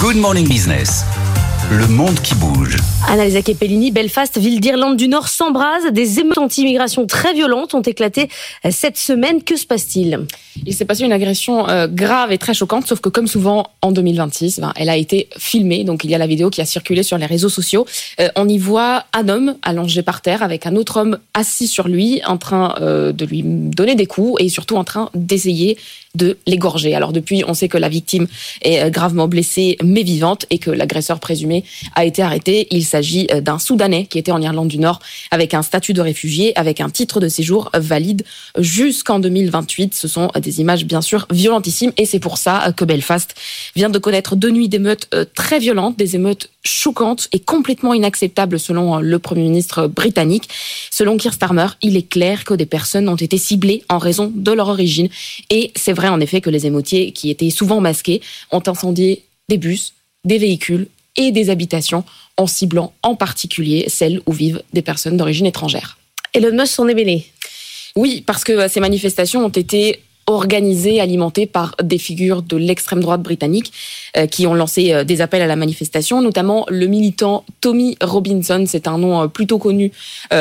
Good Morning Business. Le monde qui bouge. Annalisa Keppellini, Belfast, ville d'Irlande du Nord, s'embrase. Des émeutes anti-immigration très violentes ont éclaté cette semaine. Que se passe-t-il ? Il s'est passé une agression grave et très choquante, sauf que comme souvent en 2026, elle a été filmée. Donc il y a la vidéo qui a circulé sur les réseaux sociaux. On y voit un homme allongé par terre avec un autre homme assis sur lui, en train de lui donner des coups et surtout en train d'essayer de l'égorger. Alors depuis, on sait que la victime est gravement blessée mais vivante et que l'agresseur présumé a été arrêté. Il s'agit d'un Soudanais qui était en Irlande du Nord avec un statut de réfugié, avec un titre de séjour valide jusqu'en 2028. Ce sont des images bien sûr violentissimes et c'est pour ça que Belfast vient de connaître 2 nuits d'émeutes très violentes, des émeutes choquantes et complètement inacceptables selon le Premier ministre britannique. Selon Keir Starmer, il est clair que des personnes ont été ciblées en raison de leur origine et c'est vrai en effet que les émeutiers, qui étaient souvent masqués, ont incendié des bus, des véhicules et des habitations en ciblant en particulier celles où vivent des personnes d'origine étrangère. Elon Musk s'en est mêlé. Oui, parce que ces manifestations ont été organisées, alimentées par des figures de l'extrême droite britannique qui ont lancé des appels à la manifestation, notamment le militant Tommy Robinson, c'est un nom plutôt connu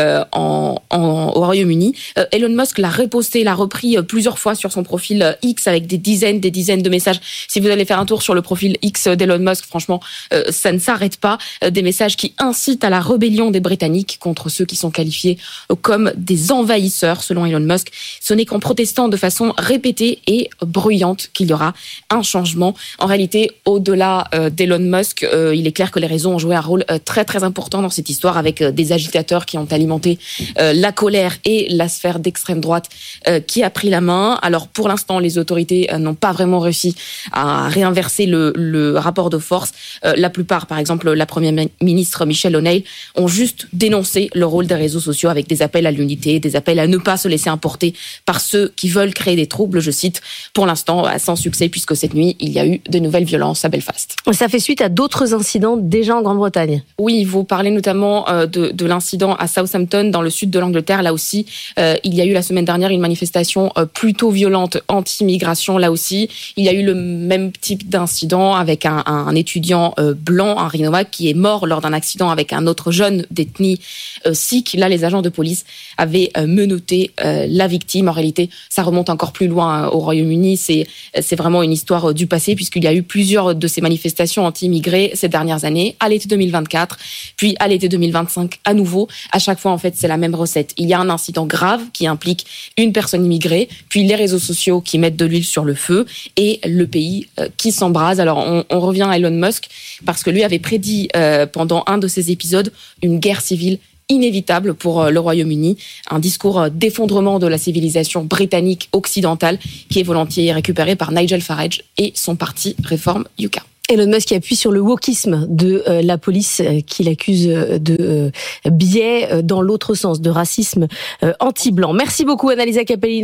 au Royaume-Uni. Elon Musk l'a reposté, l'a repris plusieurs fois sur son profil X avec des dizaines de messages. Si vous allez faire un tour sur le profil X d'Elon Musk, franchement, ça ne s'arrête pas. Des messages qui incitent à la rébellion des Britanniques contre ceux qui sont qualifiés comme des envahisseurs, selon Elon Musk. Ce n'est qu'en protestant de façon répétée et bruyante qu'il y aura un changement. En réalité, au-delà d'Elon Musk, il est clair que les réseaux ont joué un rôle très très important dans cette histoire avec des agitateurs qui ont alimenté la colère et la sphère d'extrême droite qui a pris la main. Alors pour l'instant, les autorités n'ont pas vraiment réussi à réinverser le rapport de force. La plupart, par exemple la première ministre Michelle O'Neill, ont juste dénoncé le rôle des réseaux sociaux avec des appels à l'unité, des appels à ne pas se laisser emporter par ceux qui veulent créer des troubles, je cite, pour l'instant sans succès puisque cette nuit, il y a eu de nouvelles violences à Belfast. Ça fait suite à d'autres incidents déjà en Grande-Bretagne. Oui, vous parlez notamment de l'incident à Southampton, dans le sud de l'Angleterre. Là aussi, il y a eu la semaine dernière une manifestation plutôt violente anti-immigration. Là aussi, il y a eu le même type d'incident avec un étudiant blanc, un Rinois, qui est mort lors d'un accident avec un autre jeune d'ethnie sikh. Là, les agents de police avaient menotté la victime. En réalité, ça remonte encore plus loin au Royaume-Uni. C'est vraiment une histoire du passé puisqu'il y a eu plusieurs de ces manifestations anti-immigrés ces dernières années, à l'été 2024, puis à l'été 2025 à nouveau. À chaque fois, en fait, c'est la même recette. Il y a un incident grave qui implique une personne immigrée, puis les réseaux sociaux qui mettent de l'huile sur le feu et le pays qui s'embrase. Alors, on revient à Elon Musk parce que lui avait prédit pendant un de ses épisodes une guerre civile inévitable pour le Royaume-Uni, un discours d'effondrement de la civilisation britannique occidentale qui est volontiers récupéré par Nigel Farage et son parti Reform UK. Elon Musk qui appuie sur le wokisme de la police qu'il accuse de biais dans l'autre sens, de racisme anti-blanc. Merci beaucoup Annalisa Keppellini.